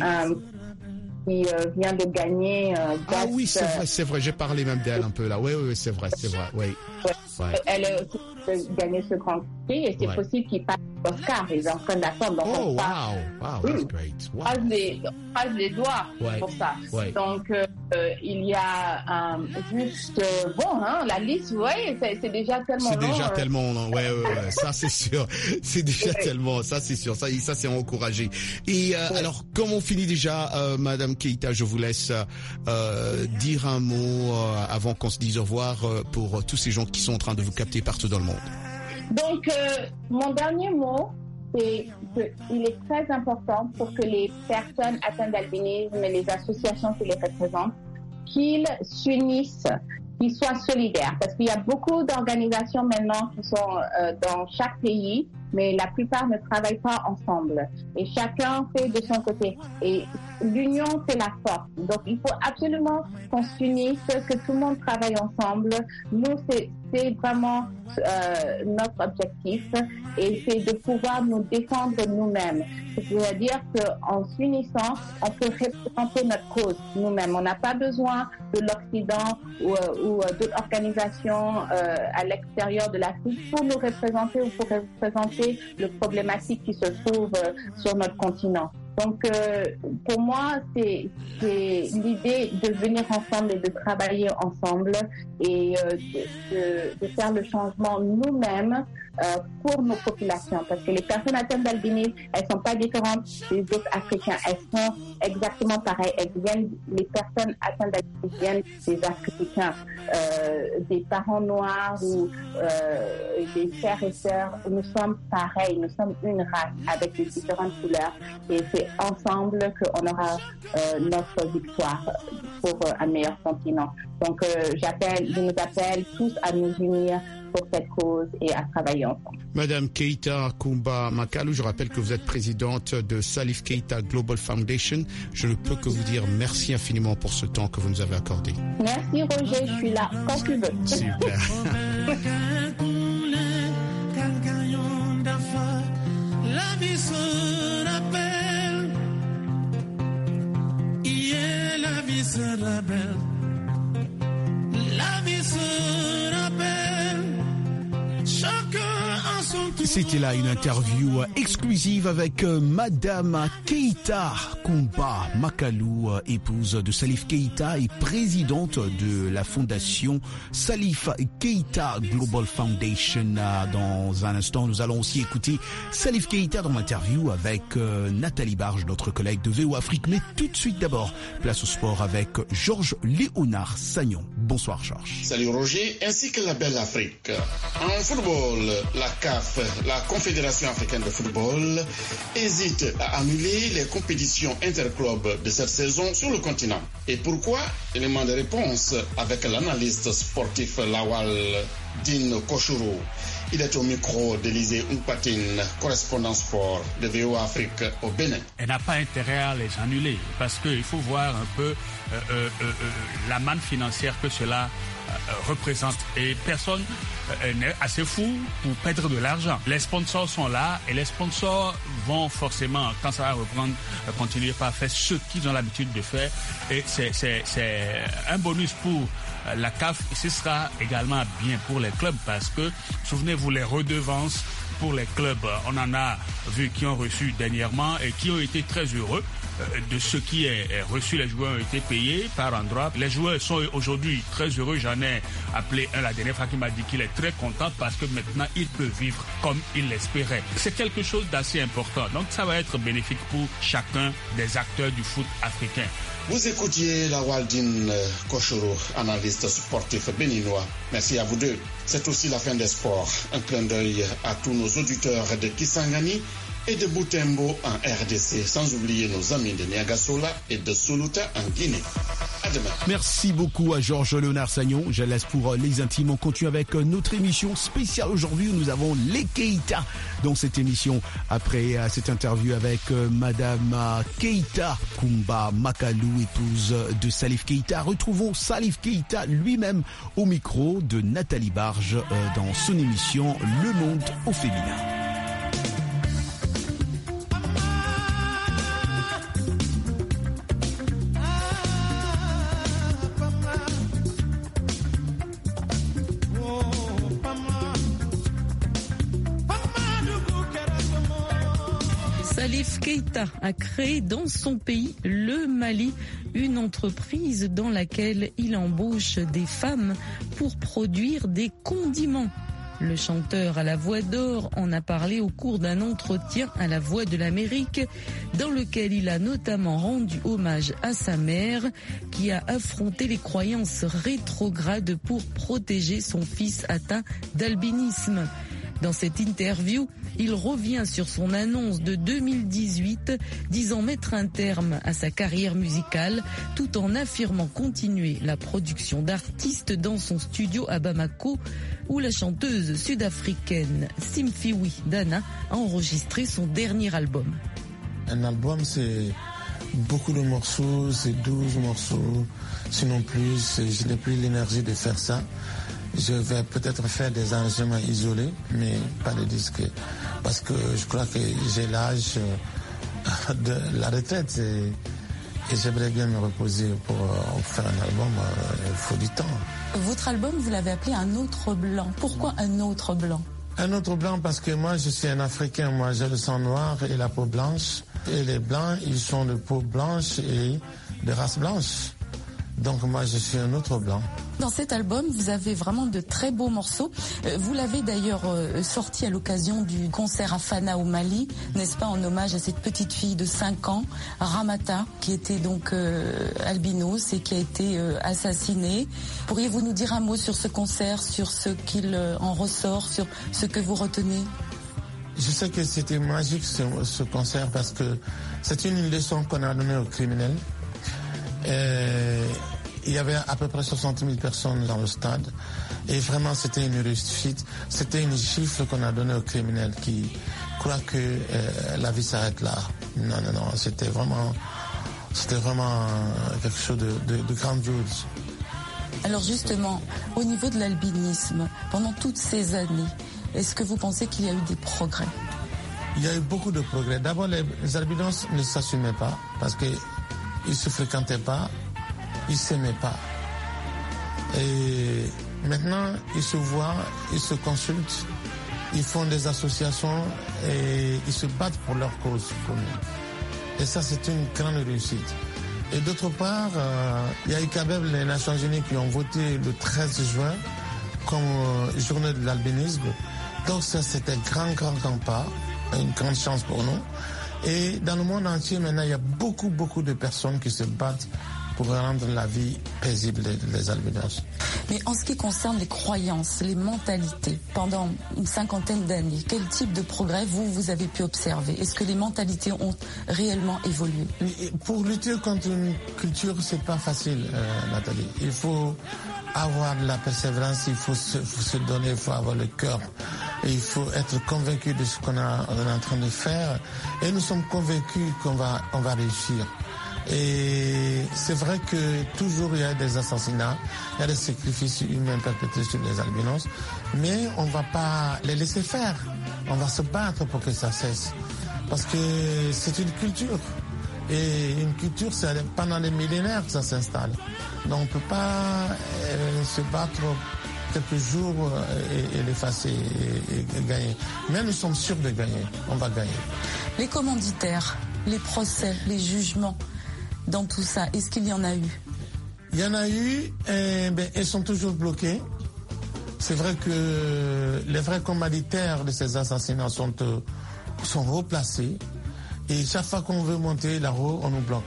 Qui vient de gagner. Ah oui, c'est vrai, j'ai parlé même d'elle un peu là. Oui, c'est vrai, oui. Ouais. Elle a aussi gagné ce grand prix et c'est possible qu'il passe l'Oscar. Ils sont en train d'attendre. Oh, wow, that's great. Wow. On passe les doigts pour ça. Ouais. Donc, il y a juste, la liste, c'est déjà tellement long. C'est déjà tellement long, ouais, ça c'est sûr. C'est déjà tellement, ça c'est sûr. Ça c'est encouragé. Et alors, comme on finit déjà, Madame Keïta, je vous laisse dire un mot avant qu'on se dise au revoir pour tous ces gens qui sont en train de vous capter partout dans le monde. Donc, mon dernier mot, c'est qu'il est très important pour que les personnes atteintes d'albinisme et les associations qui les représentent, qu'ils s'unissent, qu'ils soient solidaires. Parce qu'il y a beaucoup d'organisations maintenant qui sont dans chaque pays, mais la plupart ne travaillent pas ensemble. Et chacun fait de son côté. Et l'union, c'est la force. Donc, il faut absolument qu'on s'unisse, que tout le monde travaille ensemble. Nous, c'est vraiment notre objectif. Et c'est de pouvoir nous défendre nous-mêmes. C'est-à-dire qu'en s'unissant, on peut représenter notre cause nous-mêmes. On n'a pas besoin de l'Occident ou d'autres organisations à l'extérieur de l'Afrique pour nous représenter ou pour représenter les problématiques qui se trouvent sur notre continent. Donc, pour moi, c'est l'idée de venir ensemble et de travailler ensemble et de faire le changement nous-mêmes pour nos populations. Parce que les personnes atteintes d'albinisme, elles sont pas différentes des autres Africains. Elles sont exactement pareilles. Les personnes atteintes d'albinisme viennent des Africains, des parents noirs ou des frères et sœurs. Nous sommes pareils. Nous sommes une race avec des différentes couleurs. Et c'est ensemble qu'on aura notre victoire pour un meilleur continent. Donc, je nous appelle tous à nous unir pour cette cause et à travailler ensemble. Madame Keïta Kumba Makalu, je rappelle que vous êtes présidente de Salif Keïta Global Foundation. Je ne peux que vous dire merci infiniment pour ce temps que vous nous avez accordé. Merci Roger, je suis là quand tu veux. Super. La vie se rappelle, hier la vie se rappelle, la vie se rappelle, chacun en son tour. C'était là une interview exclusive avec Madame Keïta Kumba Makalu, épouse de Salif Keïta et présidente de la fondation Salif Keïta Global Foundation. Dans un instant, nous allons aussi écouter Salif Keïta dans l'interview avec Nathalie Barge, notre collègue de VO Afrique. Mais tout de suite d'abord, place au sport avec Georges Léonard Sagnon. Bonsoir Georges. Salut Roger, ainsi que la belle Afrique. En football, la CAF, la Confédération africaine de football, hésite à annuler les compétitions interclubs de cette saison sur le continent. Et pourquoi? Élément de réponse avec l'analyste sportif Lawal Din Koshuru. Il est au micro d'Élysée Oupatine, correspondant sport de VO Afrique au Bénin. Elle n'a pas intérêt à les annuler parce qu'il faut voir un peu la manne financière que cela représente. Et personne n'est assez fou pour perdre de l'argent. Les sponsors sont là et les sponsors vont forcément, quand ça va reprendre, continuer par faire ce qu'ils ont l'habitude de faire. Et c'est un bonus pour la CAF. Ce sera également bien pour les clubs parce que, souvenez-vous, les redevances pour les clubs, on en a vu qui ont reçu dernièrement et qui ont été très heureux de ce qui est reçu. Les joueurs ont été payés par endroit. Les joueurs sont aujourd'hui très heureux. J'en ai appelé un la dernière fois qui m'a dit qu'il est très content parce que maintenant il peut vivre comme il l'espérait. C'est quelque chose d'assez important. Donc ça va être bénéfique pour chacun des acteurs du foot africain. Vous écoutiez la Waldine Koshuru, analyste sportif béninois. Merci à vous deux. C'est aussi la fin des sports. Un clin d'œil à tous nos auditeurs de Kisangani, et de Butembo en RDC, sans oublier nos amis de Niagasola et de Soluta en Guinée. À demain. Merci beaucoup à Georges Léonard Sagnon. Je laisse pour les intimes. On continue avec notre émission spéciale aujourd'hui où nous avons les Keïta dans cette émission. Après cette interview avec Madame Keïta Kumba Makalou, épouse de Salif Keïta, retrouvons Salif Keïta lui-même au micro de Nathalie Barge dans son émission Le Monde au féminin. Salif Keïta a créé dans son pays, le Mali, une entreprise dans laquelle il embauche des femmes pour produire des condiments. Le chanteur à la voix d'or en a parlé au cours d'un entretien à la Voix de l'Amérique, dans lequel il a notamment rendu hommage à sa mère qui a affronté les croyances rétrogrades pour protéger son fils atteint d'albinisme. Dans cette interview, il revient sur son annonce de 2018 disant mettre un terme à sa carrière musicale tout en affirmant continuer la production d'artistes dans son studio à Bamako où la chanteuse sud-africaine Simfiwe Dana a enregistré son dernier album. Un album, c'est beaucoup de morceaux, c'est 12 morceaux, sinon plus. Je n'ai plus l'énergie de faire ça. Je vais peut-être faire des arrangements isolés, mais pas de disques. Parce que je crois que j'ai l'âge de la retraite et j'aimerais bien me reposer pour faire un album. Il faut du temps. Votre album, vous l'avez appelé Un autre blanc. Pourquoi Un autre blanc? Un autre blanc parce que moi, je suis un Africain. Moi, j'ai le sang noir et la peau blanche. Et les blancs, ils sont de peau blanche et de race blanche. Donc moi, je suis un autre blanc. Dans cet album, vous avez vraiment de très beaux morceaux. Vous l'avez d'ailleurs sorti à l'occasion du concert à Fana au Mali, n'est-ce pas, en hommage à cette petite fille de 5 ans, Ramata, qui était donc albinos et qui a été assassinée. Pourriez-vous nous dire un mot sur ce concert, sur ce qu'il en ressort, sur ce que vous retenez? Je sais que c'était magique ce concert parce que c'est une leçon qu'on a donnée aux criminels. Il y avait à peu près 60 000 personnes dans le stade et vraiment c'était une réussite. C'était une chiffre qu'on a donnée aux criminels qui croient que la vie s'arrête là. Non, c'était vraiment quelque chose de grandiose. Alors justement, au niveau de l'albinisme, pendant toutes ces années, est-ce que vous pensez qu'il y a eu des progrès? Il y a eu beaucoup de progrès. D'abord, les albinos ne s'assumaient pas parce qu'ils ne se fréquentaient pas, ils ne s'aimaient pas. Et maintenant, ils se voient, ils se consultent, ils font des associations et ils se battent pour leur cause commune. Et ça, c'est une grande réussite. Et d'autre part, il y a eu quand même les Nations Unies qui ont voté le 13 juin comme journée de l'albinisme. Donc ça, c'était un grand pas, une grande chance pour nous. Et dans le monde entier, maintenant, il y a beaucoup de personnes qui se battent pour rendre la vie paisible des albinos. Mais en ce qui concerne les croyances, les mentalités, pendant une 50aine d'années, quel type de progrès vous avez pu observer? Est-ce que les mentalités ont réellement évolué? Pour lutter contre une culture, c'est pas facile, Nathalie. Il faut avoir de la persévérance, il faut se donner, il faut avoir le cœur. Et il faut être convaincu de ce qu'on est en train de faire. Et nous sommes convaincus qu'on va réussir. Et c'est vrai que toujours il y a des assassinats, il y a des sacrifices humains perpétrés sur les albinos, mais on ne va pas les laisser faire. On va se battre pour que ça cesse. Parce que c'est une culture. Et une culture, c'est pendant des millénaires que ça s'installe. Donc on ne peut pas se battre quelques jours et l'effacer et gagner. Mais nous sommes sûrs de gagner. On va gagner. Les commanditaires, les procès, les jugements, dans tout ça, est-ce qu'il y en a eu? Il y en a eu, ils sont toujours bloqués. C'est vrai que les vrais commanditaires de ces assassinats sont replacés. Et chaque fois qu'on veut monter là-haut, on nous bloque.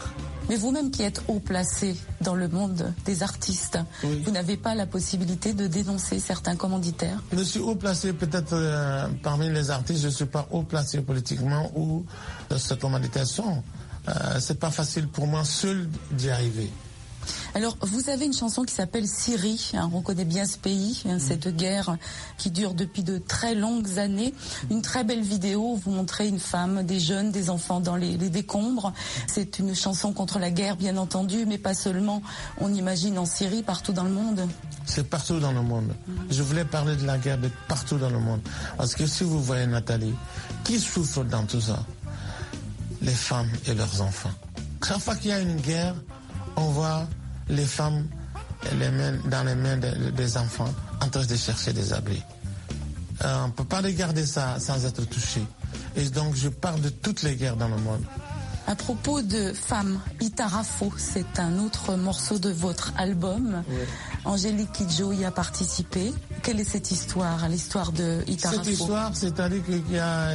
Mais vous-même qui êtes haut placé dans le monde des artistes, vous n'avez pas la possibilité de dénoncer certains commanditaires? Je suis haut placé peut-être parmi les artistes, je ne suis pas haut placé politiquement ou ces commanditaires sont. C'est pas facile pour moi seul d'y arriver. Alors, vous avez une chanson qui s'appelle Syrie, on connaît bien ce pays, cette guerre qui dure depuis de très longues années. Une très belle vidéo où vous montrez une femme, des jeunes, des enfants dans les décombres. C'est une chanson contre la guerre, bien entendu, mais pas seulement, on imagine en Syrie, partout dans le monde. C'est partout dans le monde. Je voulais parler de la guerre de partout dans le monde. Parce que si vous voyez Nathalie, qui souffre dans tout ça? Les femmes et leurs enfants. Chaque fois qu'il y a une guerre, on voit les femmes dans les mains des enfants en train de chercher des abris. On ne peut pas regarder ça sans être touché. Et donc je parle de toutes les guerres dans le monde. À propos de femmes, Itarafo, c'est un autre morceau de votre album. Oui. Angélique Kidjo y a participé. Quelle est cette histoire, l'histoire de Itarafo? Cette histoire, c'est-à-dire qu'il y a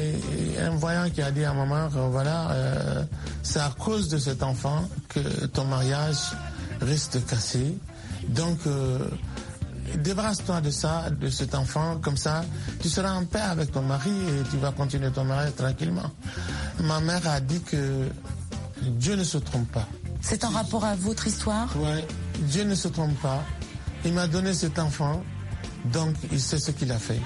un voyant qui a dit à maman que voilà, c'est à cause de cet enfant que ton mariage risque de casser. Donc, débarrasse-toi de ça, de cet enfant, comme ça, tu seras en paix avec ton mari et tu vas continuer ton mariage tranquillement. Ma mère a dit que Dieu ne se trompe pas. C'est en rapport à votre histoire? Oui, Dieu ne se trompe pas. Il m'a donné cet enfant, donc il sait ce qu'il a fait.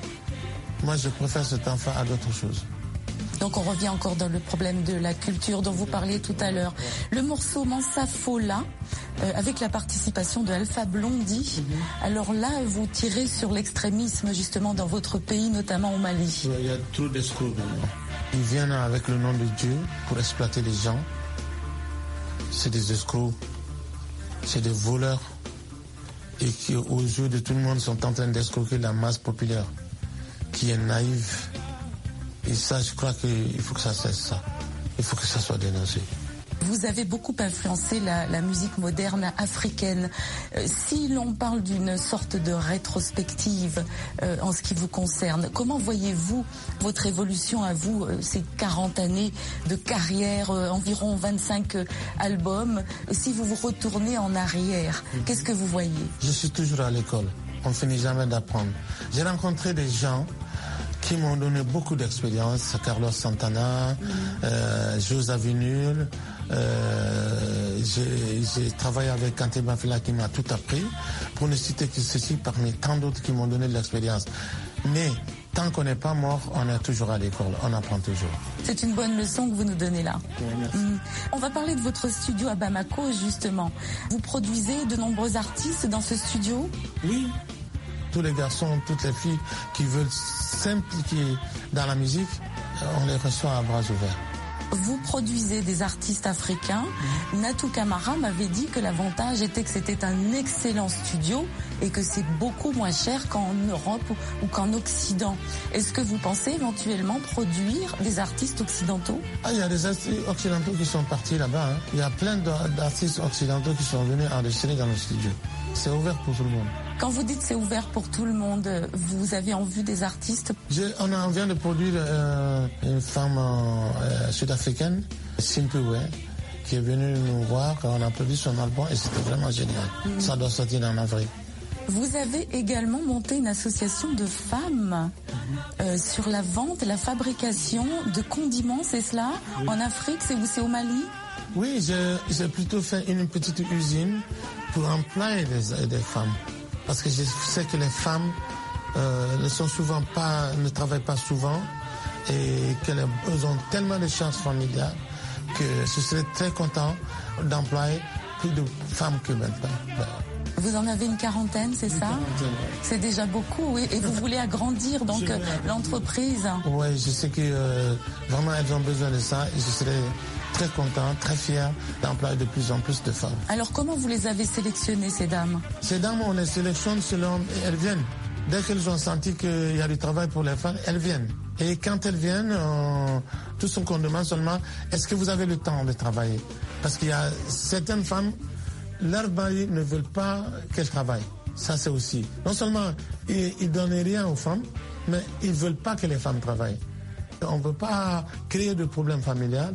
Moi, je préfère cet enfant à d'autres choses. Donc on revient encore dans le problème de la culture dont vous parliez tout à l'heure. Le morceau Mansa Fola, avec la participation de Alpha Blondy. Alors là, vous tirez sur l'extrémisme justement dans votre pays, notamment au Mali. Il y a trop d'escrocs maintenant. Ils viennent avec le nom de Dieu pour exploiter les gens. C'est des escrocs, c'est des voleurs. Et qui, aux yeux de tout le monde, sont en train d'escroquer la masse populaire, qui est naïve. Et ça, je crois qu'il faut que ça cesse ça. Il faut que ça soit dénoncé. Vous avez beaucoup influencé la musique moderne africaine. Si l'on parle d'une sorte de rétrospective en ce qui vous concerne, comment voyez-vous votre évolution à vous, ces 40 années de carrière, environ 25 albums? Si vous vous retournez en arrière, qu'est-ce que vous voyez? Je suis toujours à l'école. On ne finit jamais d'apprendre. J'ai rencontré des gens qui m'ont donné beaucoup d'expérience. Carlos Santana, José Avinul. J'ai travaillé avec Kanté Bafila qui m'a tout appris. Pour ne citer que ceci parmi tant d'autres qui m'ont donné de l'expérience. Mais tant qu'on n'est pas mort, on est toujours à l'école. On apprend toujours. C'est une bonne leçon que vous nous donnez là. Oui, on va parler de votre studio à Bamako, justement. Vous produisez de nombreux artistes dans ce studio? Oui. Tous les garçons, toutes les filles qui veulent s'impliquer dans la musique, on les reçoit à bras ouverts. Vous produisez des artistes africains. Natou Camara m'avait dit que l'avantage était que c'était un excellent studio et que c'est beaucoup moins cher qu'en Europe ou qu'en Occident. Est-ce que vous pensez éventuellement produire des artistes occidentaux? Il y a des artistes occidentaux qui sont partis là-bas. Il y a plein d'artistes occidentaux qui sont venus enregistrer dans le studio. C'est ouvert pour tout le monde. Quand vous dites c'est ouvert pour tout le monde, vous avez en vue des artistes? On vient de produire une femme sud-africaine, Simpiwe, qui est venue nous voir. On a produit son album et c'était vraiment génial. Ça doit sortir en avril. Vous avez également monté une association de femmes sur la vente et la fabrication de condiments, c'est cela? En Afrique, c'est au Mali? Oui, j'ai plutôt fait une petite usine pour employer des femmes. Parce que je sais que les femmes ne travaillent pas souvent et qu'elles ont tellement de chances familiales que je serais très content d'employer plus de femmes que maintenant. Vous en avez une quarantaine, c'est ça? C'est déjà beaucoup, oui. Et vous voulez agrandir donc l'entreprise? Oui, je sais que vraiment elles ont besoin de ça et je serais très content, très fier d'employer de plus en plus de femmes. Alors comment vous les avez sélectionnées, ces dames? Ces dames, on les sélectionne selon... Elles viennent. Dès qu'elles ont senti qu'il y a du travail pour les femmes, elles viennent. Et quand elles viennent, tout ce qu'on demande seulement, est-ce que vous avez le temps de travailler? Parce qu'il y a certaines femmes, leurs maris ne veulent pas qu'elles travaillent. Ça, c'est aussi. Non seulement ils ne donnent rien aux femmes, mais ils ne veulent pas que les femmes travaillent. On ne veut pas créer de problèmes familiaux.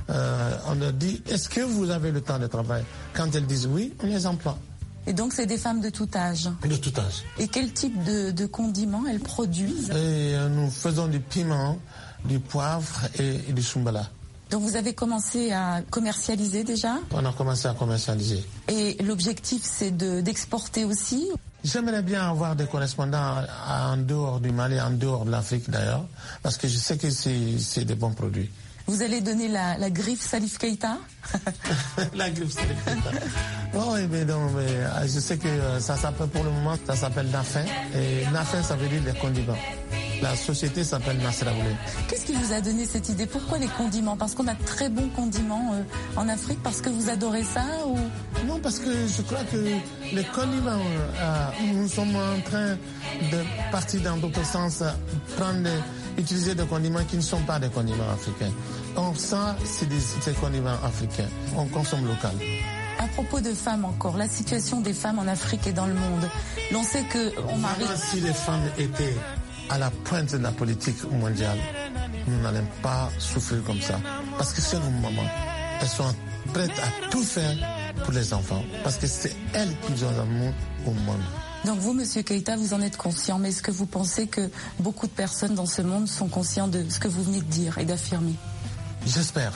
on leur dit, est-ce que vous avez le temps de travail? Quand elles disent oui, on les emploie. Et donc, c'est des femmes de tout âge? De tout âge. Et quel type de condiments elles produisent? Et nous faisons du piment, du poivre et du soumbala. Donc, vous avez commencé à commercialiser déjà? On a commencé à commercialiser. Et l'objectif, c'est d'exporter aussi? J'aimerais bien avoir des correspondants en dehors du Mali, en dehors de l'Afrique d'ailleurs, parce que je sais que c'est des bons produits. Vous allez donner la griffe Salif Keita? La griffe Salif Keita. Oui, mais je sais que ça s'appelle pour le moment, ça s'appelle Nafin. Et Nafin, ça veut dire les condiments. La société s'appelle Nasraoulé. Qu'est-ce qui vous a donné cette idée? Pourquoi les condiments? Parce qu'on a de très bons condiments en Afrique? Parce que vous adorez ça ou... Non, parce que je crois que les condiments, nous sommes en train de partir dans d'autres sens, utiliser des condiments qui ne sont pas des condiments africains. Donc ça, c'est des condiments africains. On consomme local. À propos de femmes encore, la situation des femmes en Afrique et dans le monde. L'on sait que... Si les femmes étaient à la pointe de la politique mondiale, nous n'allons pas souffrir comme ça. Parce que c'est nos mamans. Elles sont prêtes à tout faire pour les enfants. Parce que c'est elles qui ont l'amour au monde. Donc vous, Monsieur Keita, vous en êtes conscient, mais est-ce que vous pensez que beaucoup de personnes dans ce monde sont conscients de ce que vous venez de dire et d'affirmer? J'espère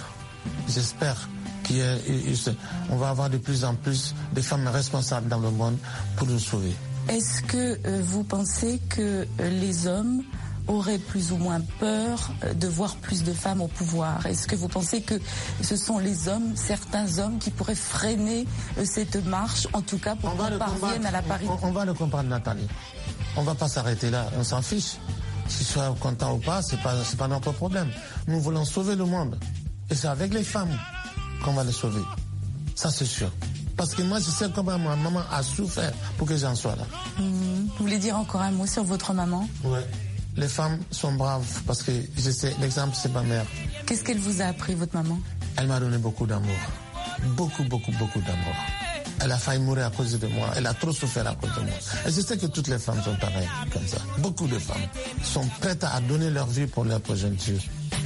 qu'on va avoir de plus en plus de femmes responsables dans le monde pour nous sauver. Est-ce que vous pensez que les hommes auraient plus ou moins peur de voir plus de femmes au pouvoir? Est-ce que vous pensez que ce sont les hommes, certains hommes, qui pourraient freiner cette marche, en tout cas pour qu'on parvienne à la parité? On va le comprendre, Nathalie. On ne va pas s'arrêter là, on s'en fiche. Qu'ils soient contents ou pas, c'est pas notre problème. Nous voulons sauver le monde. Et c'est avec les femmes qu'on va les sauver. Ça, c'est sûr. Parce que moi, je sais comment ma maman a souffert pour que j'en sois là. Vous voulez dire encore un mot sur votre maman? Oui. Les femmes sont braves parce que je sais, l'exemple, c'est ma mère. Qu'est-ce qu'elle vous a appris, votre maman? Elle m'a donné beaucoup d'amour. Beaucoup d'amour. Elle a failli mourir à cause de moi. Elle a trop souffert à cause de moi. Et je sais que toutes les femmes sont pareilles, comme ça. Beaucoup de femmes sont prêtes à donner leur vie pour leur progéniture.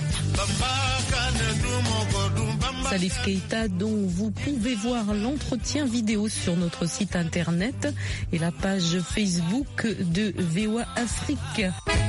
Salif Keita, dont vous pouvez voir l'entretien vidéo sur notre site internet et la page Facebook de VOA Afrique.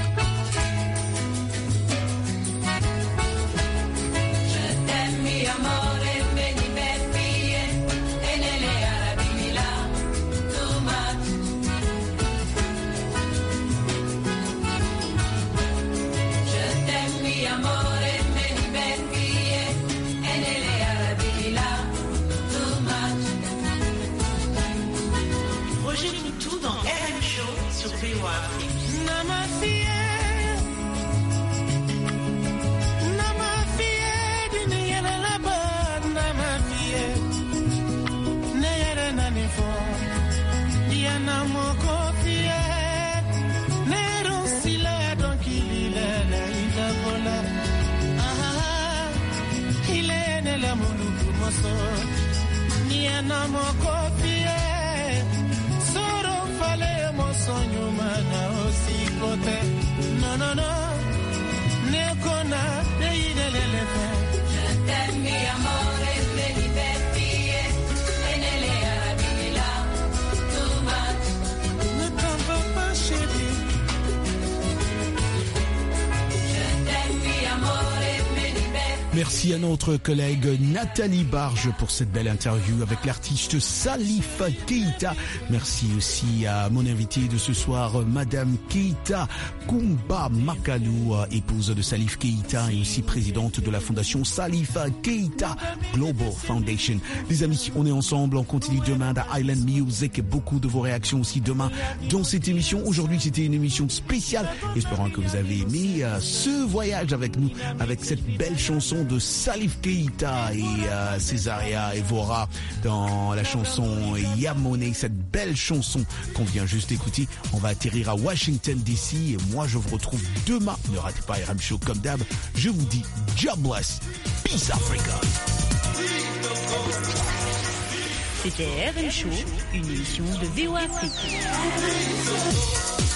Merci à notre collègue Nathalie Barge pour cette belle interview avec l'artiste Salif Keita. Merci aussi à mon invité de ce soir, Madame Keita Kumba Makalou, épouse de Salif Keita et aussi présidente de la fondation Salif Keita Global Foundation. Les amis, on est ensemble, on continue demain dans Island Music. Beaucoup de vos réactions aussi demain dans cette émission. Aujourd'hui, c'était une émission spéciale. Espérons que vous avez aimé ce voyage avec nous, avec cette belle chanson de Salif Keita et Césaria Evora dans la chanson Yamone, cette belle chanson qu'on vient juste d'écouter. On va atterrir à Washington DC et moi je vous retrouve demain. Ne ratez pas RM Show comme d'hab. Je vous dis God bless. Peace Africa. C'était RM Show, une émission de VOA Afrique.